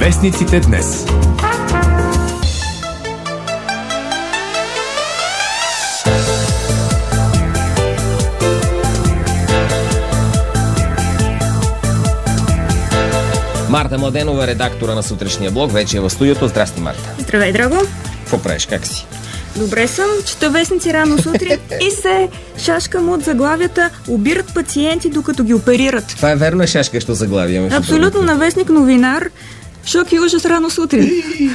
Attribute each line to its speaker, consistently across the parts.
Speaker 1: Вестниците днес.
Speaker 2: Марта Младенова, редактора на сутрешния блог, вече е в студиото. Здрасти, Марта.
Speaker 3: Здравей, драго.
Speaker 2: Какво правиш? Как си?
Speaker 3: Добре съм. Чета вестници рано сутрин и се шашкам от заглавията "Обират пациенти, докато ги оперират".
Speaker 2: Това е верно, шашкащо заглавие.
Speaker 3: Абсолютно на вестник Новинар. Шок и ужас рано сутрин.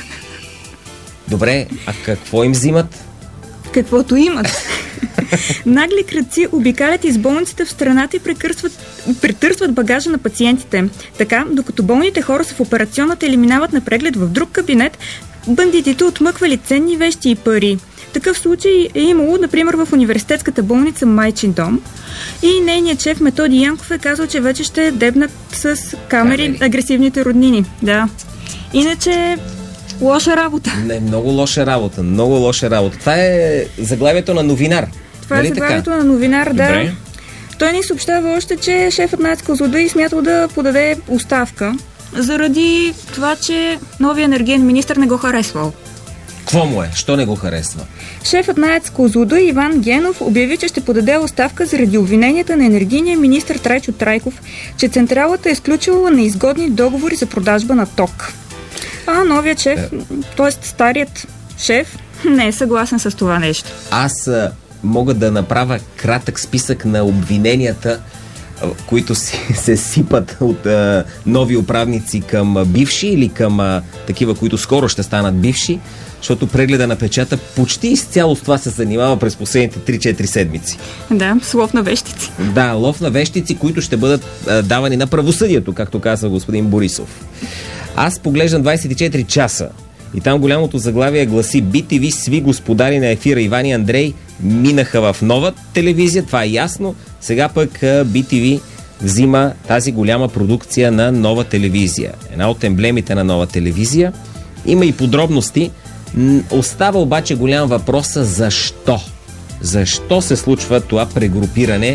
Speaker 2: Добре, а какво им взимат?
Speaker 3: Каквото имат. Нагли крадци обикалят из болниците в страната и претърсват багажа на пациентите. Така, докато болните хора са в операционната или минават на преглед в друг кабинет, бандитите отмъквали ценни вещи и пари. Такъв случай е имало, например, в университетската болница Майчин дом. И нейният шеф Методи Янков е казал, че вече ще дебнат с камери агресивните роднини. Да. Иначе лоша работа.
Speaker 2: Не, много лоша работа. Много лоша работа. Това е заглавието на Новинар.
Speaker 3: Това е заглавието на Новинар, да.
Speaker 2: Добре.
Speaker 3: Той ни съобщава още, че шефът на АЕЦ Козлодуй смятал да подаде оставка заради това, че новия енергиен министър не го харесвал.
Speaker 2: Какво му е? Що не го харесва?
Speaker 3: Шефът на АЕЦ Козлодуй Иван Генов обяви, че ще подаде оставка заради обвиненията на енергийния министър Трайчо Трайков, че централата е сключила неизгодни договори за продажба на ток. А новият шеф, т.е. старият шеф, не е съгласен с това нещо.
Speaker 2: Аз мога да направя кратък списък на обвиненията, които се сипат от нови управници към бивши или към такива, които скоро ще станат бивши, защото прегледа на печата почти изцяло с това се занимава през последните 3-4 седмици.
Speaker 3: Да, с лов на вещици.
Speaker 2: Да, лов на вещици, които ще бъдат давани на правосъдието, както каза господин Борисов. Аз поглеждам 24 часа и там голямото заглавие гласи: BTV сви господари на ефира Иван и Андрей минаха в нова телевизия, това е ясно. Сега пък BTV взима тази голяма продукция на нова телевизия. Една от емблемите на нова телевизия. Има и подробности. Остава обаче голям въпрос: защо? Защо се случва това прегрупиране?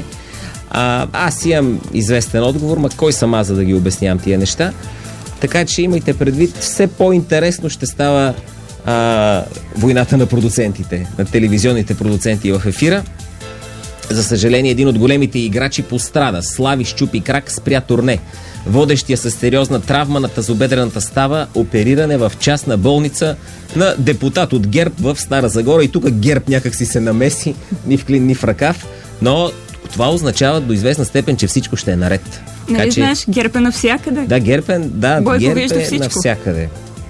Speaker 2: Аз имам известен отговор, ма кой съм аз, за да ги обяснявам тия неща? Така че имайте предвид, все по-интересно ще става войната на продуцентите, на телевизионните продуценти в ефира. За съжаление, един от големите играчи пострада. Слави щупи крак, спря турне. Водещия с сериозна травма на тазобедрената става, опериране в частна болница на депутат от ГЕРБ в Стара Загора. И тук ГЕРБ някак си се намеси, ни в клин, ни в ръкав. Но това означава до известна степен, че всичко ще е наред.
Speaker 3: Нали знаеш, ГЕРБ е навсякъде.
Speaker 2: Да, ГЕРБ е навсякъде.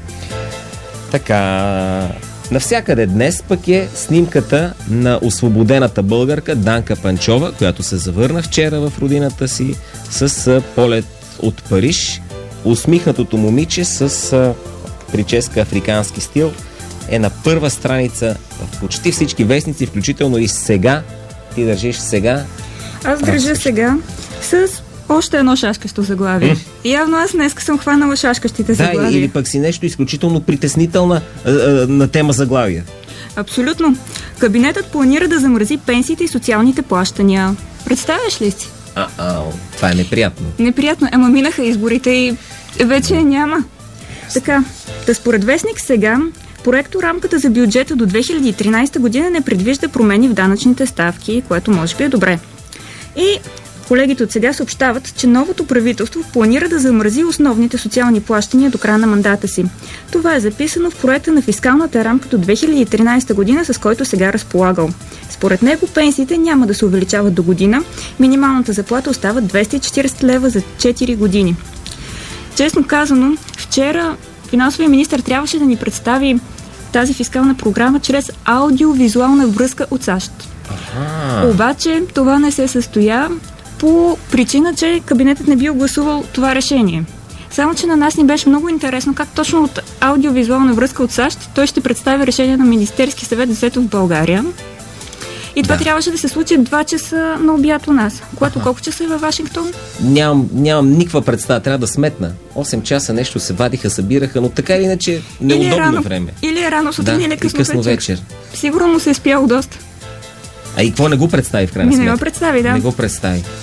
Speaker 2: Така, навсякъде днес пък е снимката на освободената българка Данка Панчова, която се завърна вчера в родината си с полет от Париж. Усмихнатото момиче с прическа африкански стил е на първа страница в почти всички вестници, включително и Сега. Ти държиш Сега.
Speaker 3: Аз държа Сега с още едно шашкащо заглавие. Явно аз днес съм хванала шашкащите заглавия.
Speaker 2: Да, или пък си нещо изключително притеснителна на тема заглавия.
Speaker 3: Абсолютно. Кабинетът планира да замрази пенсиите и социалните плащания. Представяш ли си?
Speaker 2: Това е неприятно.
Speaker 3: Неприятно. Ама минаха изборите и вече няма. Така, според вестник Сега, проекторамката за бюджета до 2013 година не предвижда промени в данъчните ставки, което може би е добре. И колегите от Сега съобщават, че новото правителство планира да замрази основните социални плащания до края на мандата си. Това е записано в проекта на фискалната рамка до 2013 година, с който Сега разполагал. Според него пенсиите няма да се увеличават до година. Минималната заплата остава 240 лева за 4 години. Честно казано, вчера финансовия министър трябваше да ни представи тази фискална програма чрез аудиовизуална връзка от САЩ. Обаче това не се състоя по причина, че кабинетът не бил гласувал това решение. Само че на нас ни беше много интересно как точно от аудиовизуална връзка от САЩ той ще представи решение на Министерски съвет, взето в България. И това трябваше да се случи 2 часа на обяд у нас. Когато колко часа е във Вашингтон?
Speaker 2: Нямам никаква представа, трябва да сметна. 8 часа нещо се вадиха, събираха, но така или иначе неудобно време.
Speaker 3: Или е рано сутрин, или късно вечер. Сигурно му се е спяло доста.
Speaker 2: А и какво не го представи в крайна сметка?
Speaker 3: Не го представи, да.
Speaker 2: Не го представи.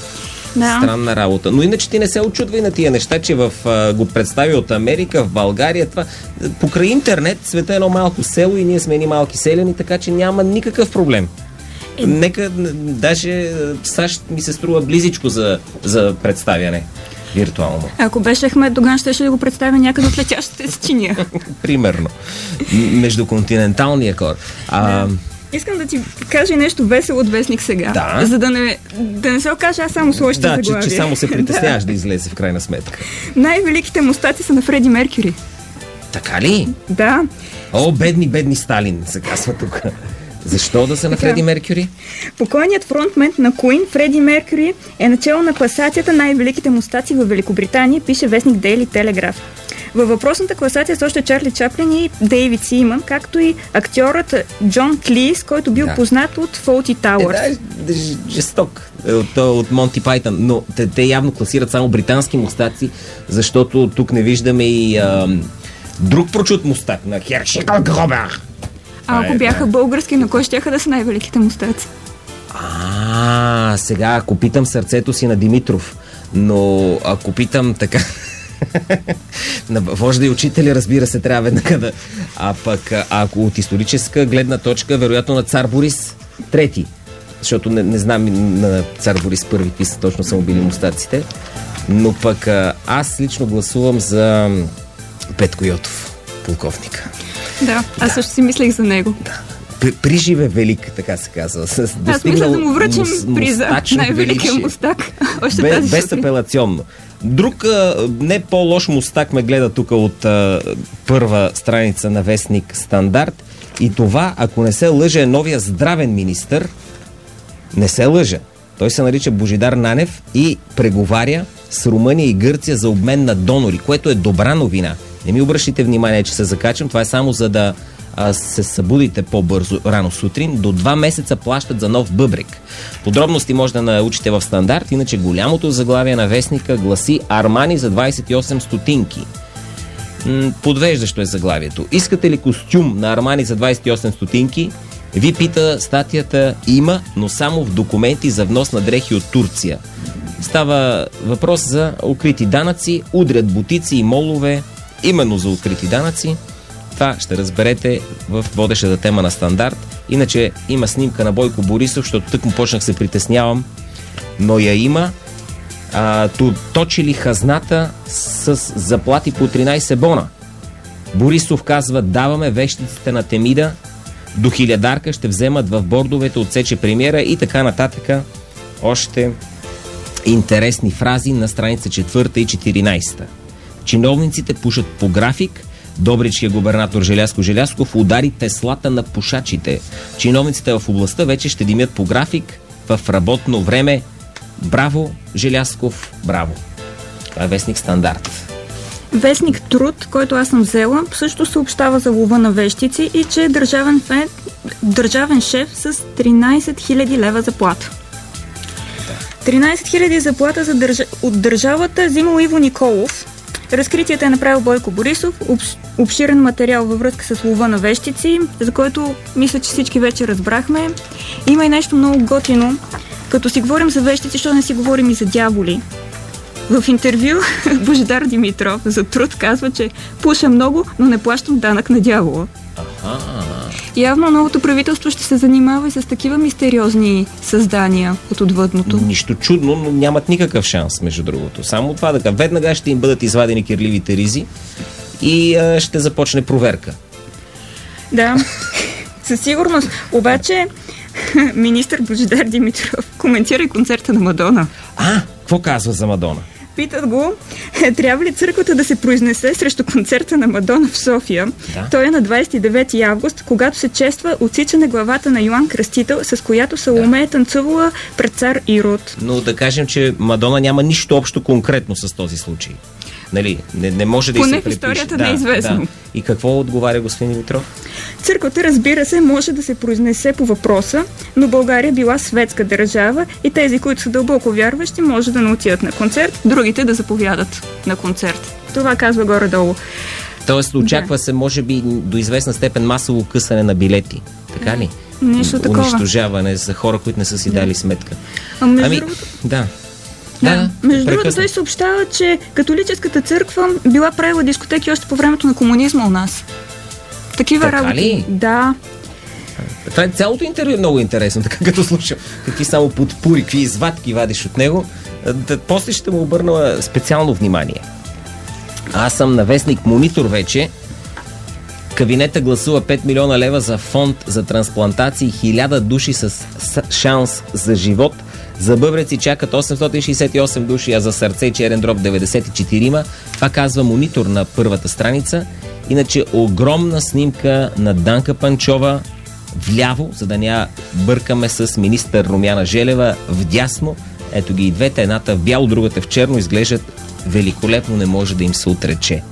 Speaker 3: Да.
Speaker 2: Странна работа. Но иначе ти не се очудвай на тия неща, че го представи от Америка, в България. Това, покрай интернет света е едно малко село и ние сме едни малки селяни, така че няма никакъв проблем. Нека, даже САЩ ми се струва близичко за представяне виртуално.
Speaker 3: Ако беше Ахмед Доган, ще да го представя някъде от летящата Чечения.
Speaker 2: Примерно. Междуконтиненталния кор.
Speaker 3: Искам да ти кажа нещо весело от Вестник сега.
Speaker 2: Да.
Speaker 3: За да не се окаже аз само с лошите заглавия.
Speaker 2: Да, че само се притесняваш да излезе в крайна сметка.
Speaker 3: Най-великите мустаци са на Фреди Меркюри.
Speaker 2: Така ли?
Speaker 3: Да.
Speaker 2: О, бедни Сталин, се казва тук. Защо да са на Фреди Меркюри?
Speaker 3: Покойният фронтмен на Queen, Фреди Меркюри, е начало на класацията най-великите мустаци в Великобритания, пише вестник Daily Telegraph. Във въпросната класация са още Чарли Чаплин и Дейвид Симън, както и актьорът Джон Клис, който бил познат от Fawlty Towers.
Speaker 2: Жесток от Монти Пайтън, но те явно класират само британски мустаци, защото тук не виждаме и друг прочут мустак на Хершикъл Гробер.
Speaker 3: Ако бяха български, на кой щяха да са най-великите мустаци?
Speaker 2: Сега ако питам сърцето си на Димитров, но ако питам така на вожда и учители, разбира се, трябва веднага да... А пък ако от историческа гледна точка, вероятно на цар Борис трети, защото не знам на цар Борис първи какви са точно са му били мустаците, но пък аз лично гласувам за Петко Йотов, полковника.
Speaker 3: Да, аз също си мислех за него.
Speaker 2: Да. Приживе велик, така се казва.
Speaker 3: Аз мисля да му връчим приза най-великия мустак.
Speaker 2: Безапелационно. Друг не по-лош мустак ме гледа тук от първа страница на вестник Стандарт. И това, ако не се лъжа, е новия здравен министър. Не се лъжа. Той се нарича Божидар Нанев и преговаря с Румъния и Гърция за обмен на донори, което е добра новина. Не ми обръщайте внимание, че се закачам. Това е само за да се събудите по-бързо рано сутрин. До 2 месеца плащат за нов бъбрек. Подробности може да научите в Стандарт, иначе голямото заглавие на вестника гласи Армани за 28 стотинки. Подвеждащо е заглавието. Искате ли костюм на Армани за 28 стотинки? Ви пита статията. Има, но само в документи за внос на дрехи от Турция. Става въпрос за укрити данъци, удрят бутици и молове, именно за укрити данъци. Това ще разберете в водещата тема на Стандарт. Иначе има снимка на Бойко Борисов, защото тък му почнах се притеснявам, но я има. Точили хазната с заплати по 13 бона. Борисов казва: даваме вещиците на Темида, до 1000 ще вземат в бордовете, отсече премиера и така нататък. Още интересни фрази на страница 4 и 14. Чиновниците пушат по график. Добричкият губернатор Желязко Желязков удари теслата на пушачите. Чиновниците в областта вече ще димят по график в работно време. Браво, Желязков, браво! Това е вестник Стандарт.
Speaker 3: Вестник Труд, който аз съм взела, също съобщава за лова на вещици и че е държавен шеф с 13 000 лева заплата. 13 000 заплата от държавата взимал Иво Николов. Разкритието е направил Бойко Борисов. Обширен материал във връзка с лова на вещици, за който мисля, че всички вече разбрахме. Има и нещо много готино. Като си говорим за вещици, защо не си говорим и за дяволи? В интервю Божидар Димитров за Труд казва, че пуша много, но не плащам данък на дявола. Явно новото правителство ще се занимава и с такива мистериозни създания от отвъдното.
Speaker 2: Нищо чудно, но нямат никакъв шанс, между другото. Само това така. Веднага ще им бъдат извадени кирливите ризи и ще започне проверка.
Speaker 3: Да, със сигурност. Обаче министър Божидар Димитров коментира и концерта на Мадона.
Speaker 2: Какво казва за Мадона?
Speaker 3: Питат го, трябва ли църквата да се произнесе срещу концерта на Мадона в София? Да. Той е на 29 август, когато се чества отсичане главата на Йоан Кръстител, с която Саломе е танцувала пред цар Ирод. Но
Speaker 2: да кажем, че Мадона няма нищо общо конкретно с този случай. Нали, не може да и се препише.
Speaker 3: Поне в историята не е известно. Да.
Speaker 2: И какво отговаря господин Димитров?
Speaker 3: Църквата, разбира се, може да се произнесе по въпроса, но България била светска държава и тези, които са дълбоко вярващи, може да не отидат на концерт, другите да заповядат на концерт. Това казва горе-долу.
Speaker 2: Тоест очаква се, може би, до известна степен масово късане на билети. Така ли?
Speaker 3: Нещо такова.
Speaker 2: Унищожаване за хора, които не са си дали сметка.
Speaker 3: Между другото...
Speaker 2: Да.
Speaker 3: Между другото, той съобщава, че католическата църква била правила дискотеки още по времето на комунизма у нас. Такива
Speaker 2: така
Speaker 3: работи.
Speaker 2: Ли?
Speaker 3: Да.
Speaker 2: Това е цялото интервю много интересно, така като слушам какви само подпури, какви извадки вадиш от него. После ще му обърна специално внимание. Аз съм на вестник Монитор вече. Кабинета гласува 5 милиона лева за фонд за трансплантации, 1000 души с шанс за живот. За бъбреци чакат 868 души, а за сърце и черен дроб 94. Това казва Монитор на първата страница. Иначе огромна снимка на Данка Панчова вляво, за да не бъркаме с министър Румяна Желева вдясно. Ето ги и двете, едната в бяло, другата в черно, изглеждат великолепно, не може да им се отрече.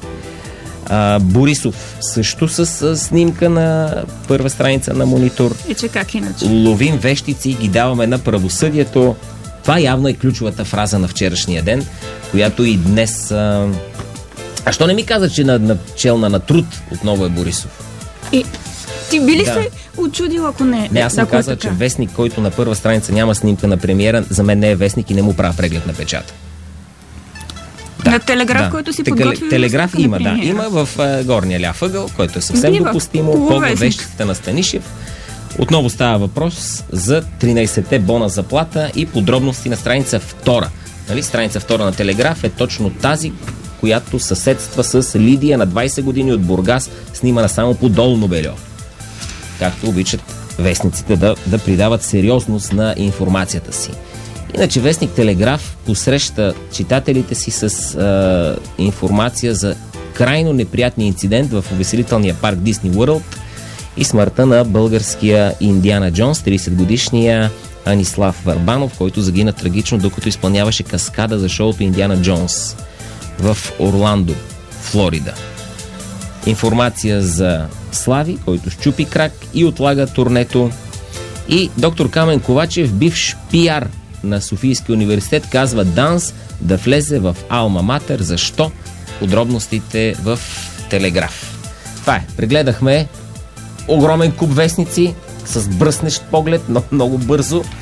Speaker 2: Борисов също с снимка на първа страница на Монитор.
Speaker 3: И че как иначе?
Speaker 2: Ловим вещици и ги даваме на правосъдието. Това явно е ключовата фраза на вчерашния ден, която и днес... А що не ми каза, че на челна на труд отново е Борисов?
Speaker 3: И ти би ли се очудил, ако не?
Speaker 2: Не, аз съм казал, че вестник, който на първа страница няма снимка на премиера, за мен не е вестник и не му правя преглед на печата.
Speaker 3: На Телеграф, който си подготвил.
Speaker 2: Телеграф има, да. Има в горния ляв ъгъл, който е съвсем допустимо. Повод вещите на Станишев. Отново става въпрос за 13-те бона заплата и подробности на страница 2. Нали? Страница 2 на Телеграф е точно тази, която съседства с Лидия на 20 години от Бургас, снимана само по Долно бельо. Както обичат вестниците да придават сериозност на информацията си. Иначе вестник Телеграф посреща читателите си с информация за крайно неприятния инцидент в увеселителния парк Дисни Уърлд и смъртта на българския Индиана Джонс, 30-годишния Анислав Върбанов, който загина трагично, докато изпълняваше каскада за шоуто Индиана Джонс в Орландо, Флорида. Информация за Слави, който щупи крак и отлага турнето. И доктор Камен Ковачев, бивш пиар на Софийския университет, казва ДАНС да влезе в Алма Матер. Защо? Подробностите в Телеграф. Това е. Прегледахме огромен куп вестници с бръснещ поглед, но много бързо.